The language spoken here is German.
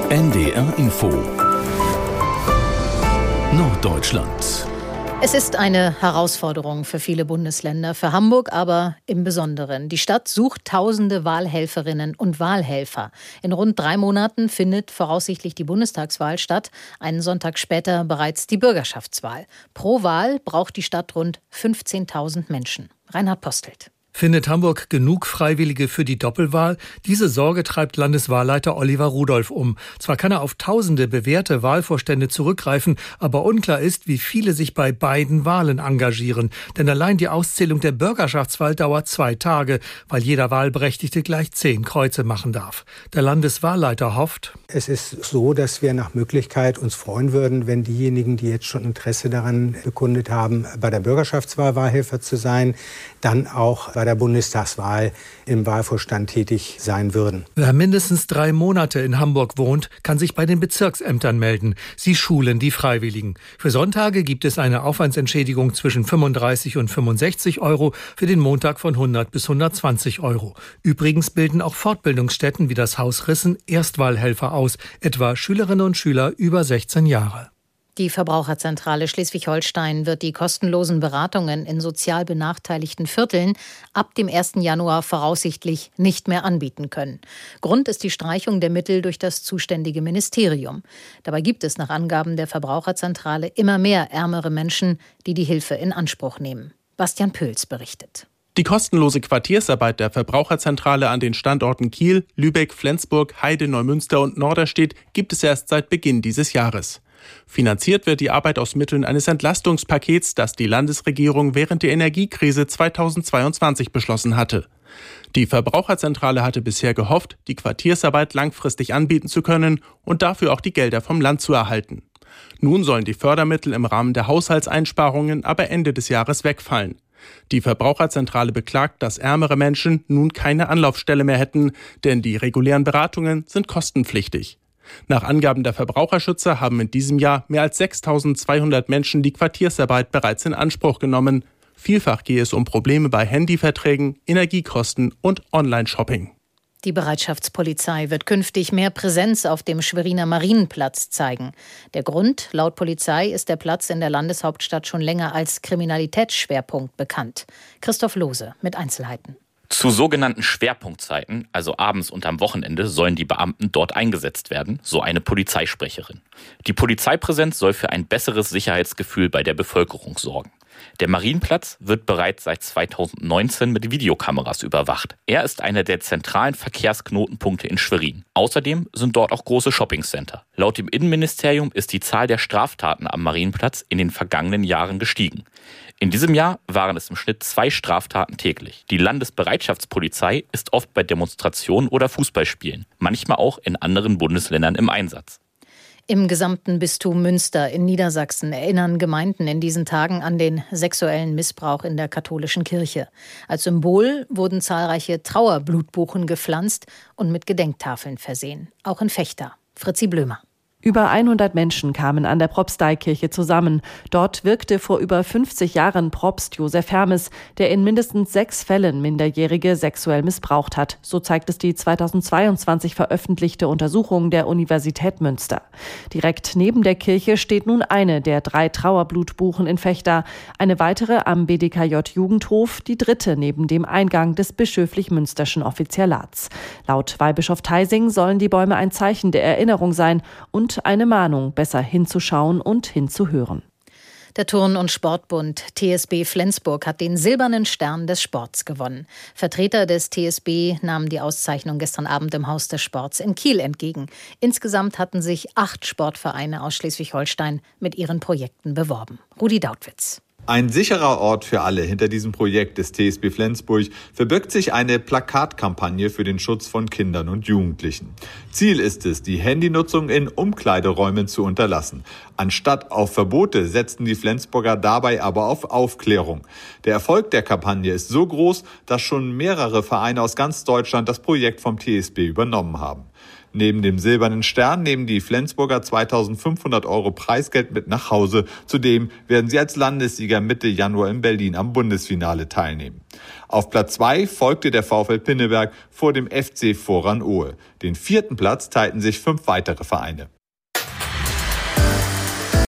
NDR Info Norddeutschland. Es ist eine Herausforderung für viele Bundesländer, für Hamburg aber im Besonderen. Die Stadt sucht tausende Wahlhelferinnen und Wahlhelfer. In rund 3 Monaten findet voraussichtlich die Bundestagswahl statt, einen Sonntag später bereits die Bürgerschaftswahl. Pro Wahl braucht die Stadt rund 15.000 Menschen. Reinhard Postelt. Findet Hamburg genug Freiwillige für die Doppelwahl? Diese Sorge treibt Landeswahlleiter Oliver Rudolph um. Zwar kann er auf tausende bewährte Wahlvorstände zurückgreifen, aber unklar ist, wie viele sich bei beiden Wahlen engagieren. Denn allein die Auszählung der Bürgerschaftswahl dauert 2 Tage, weil jeder Wahlberechtigte gleich 10 Kreuze machen darf. Der Landeswahlleiter hofft: Es ist so, dass wir nach Möglichkeit uns freuen würden, wenn diejenigen, die jetzt schon Interesse daran bekundet haben, bei der Bürgerschaftswahl Wahlhelfer zu sein, dann auch bei der Bundestagswahl im Wahlvorstand tätig sein würden. Wer mindestens 3 Monate in Hamburg wohnt, kann sich bei den Bezirksämtern melden. Sie schulen die Freiwilligen. Für Sonntage gibt es eine Aufwandsentschädigung zwischen 35 und 65 Euro, für den Montag von 100 bis 120 Euro. Übrigens bilden auch Fortbildungsstätten wie das Haus Rissen Erstwahlhelfer aus, etwa Schülerinnen und Schüler über 16 Jahre. Die Verbraucherzentrale Schleswig-Holstein wird die kostenlosen Beratungen in sozial benachteiligten Vierteln ab dem 1. Januar voraussichtlich nicht mehr anbieten können. Grund ist die Streichung der Mittel durch das zuständige Ministerium. Dabei gibt es nach Angaben der Verbraucherzentrale immer mehr ärmere Menschen, die die Hilfe in Anspruch nehmen. Bastian Pöls berichtet. Die kostenlose Quartiersarbeit der Verbraucherzentrale an den Standorten Kiel, Lübeck, Flensburg, Heide, Neumünster und Norderstedt gibt es erst seit Beginn dieses Jahres. Finanziert wird die Arbeit aus Mitteln eines Entlastungspakets, das die Landesregierung während der Energiekrise 2022 beschlossen hatte. Die Verbraucherzentrale hatte bisher gehofft, die Quartiersarbeit langfristig anbieten zu können und dafür auch die Gelder vom Land zu erhalten. Nun sollen die Fördermittel im Rahmen der Haushaltseinsparungen aber Ende des Jahres wegfallen. Die Verbraucherzentrale beklagt, dass ärmere Menschen nun keine Anlaufstelle mehr hätten, denn die regulären Beratungen sind kostenpflichtig. Nach Angaben der Verbraucherschützer haben in diesem Jahr mehr als 6.200 Menschen die Quartiersarbeit bereits in Anspruch genommen. Vielfach gehe es um Probleme bei Handyverträgen, Energiekosten und Online-Shopping. Die Bereitschaftspolizei wird künftig mehr Präsenz auf dem Schweriner Marienplatz zeigen. Der Grund, laut Polizei, ist der Platz in der Landeshauptstadt schon länger als Kriminalitätsschwerpunkt bekannt. Christoph Lohse mit Einzelheiten. Zu sogenannten Schwerpunktzeiten, also abends und am Wochenende, sollen die Beamten dort eingesetzt werden, so eine Polizeisprecherin. Die Polizeipräsenz soll für ein besseres Sicherheitsgefühl bei der Bevölkerung sorgen. Der Marienplatz wird bereits seit 2019 mit Videokameras überwacht. Er ist einer der zentralen Verkehrsknotenpunkte in Schwerin. Außerdem sind dort auch große Shoppingcenter. Laut dem Innenministerium ist die Zahl der Straftaten am Marienplatz in den vergangenen Jahren gestiegen. In diesem Jahr waren es im Schnitt 2 Straftaten täglich. Die Landesbereitschaftspolizei ist oft bei Demonstrationen oder Fußballspielen, manchmal auch in anderen Bundesländern im Einsatz. Im gesamten Bistum Münster in Niedersachsen erinnern Gemeinden in diesen Tagen an den sexuellen Missbrauch in der katholischen Kirche. Als Symbol wurden zahlreiche Trauerblutbuchen gepflanzt und mit Gedenktafeln versehen. Auch in Vechta. Fritzi Blömer. Über 100 Menschen kamen an der Propsteikirche zusammen. Dort wirkte vor über 50 Jahren Propst Josef Hermes, der in mindestens 6 Fällen Minderjährige sexuell missbraucht hat. So zeigt es die 2022 veröffentlichte Untersuchung der Universität Münster. Direkt neben der Kirche steht nun eine der 3 Trauerblutbuchen in Vechta, eine weitere am BDKJ Jugendhof, die 3. neben dem Eingang des bischöflich-münsterschen Offizialats. Laut Weihbischof Theising sollen die Bäume ein Zeichen der Erinnerung sein und eine Mahnung, besser hinzuschauen und hinzuhören. Der Turn- und Sportbund TSB Flensburg hat den Silbernen Stern des Sports gewonnen. Vertreter des TSB nahmen die Auszeichnung gestern Abend im Haus des Sports in Kiel entgegen. Insgesamt hatten sich 8 Sportvereine aus Schleswig-Holstein mit ihren Projekten beworben. Rudi Dautwitz. Ein sicherer Ort für alle. Hinter diesem Projekt des TSB Flensburg verbirgt sich eine Plakatkampagne für den Schutz von Kindern und Jugendlichen. Ziel ist es, die Handynutzung in Umkleideräumen zu unterlassen. Anstatt auf Verbote setzten die Flensburger dabei aber auf Aufklärung. Der Erfolg der Kampagne ist so groß, dass schon mehrere Vereine aus ganz Deutschland das Projekt vom TSB übernommen haben. Neben dem Silbernen Stern nehmen die Flensburger 2.500 € Preisgeld mit nach Hause. Zudem werden sie als Landessieger Mitte Januar in Berlin am Bundesfinale teilnehmen. Auf Platz 2 folgte der VfL Pinneberg vor dem FC Vorran-Ohe. Den 4. Platz teilten sich 5 weitere Vereine.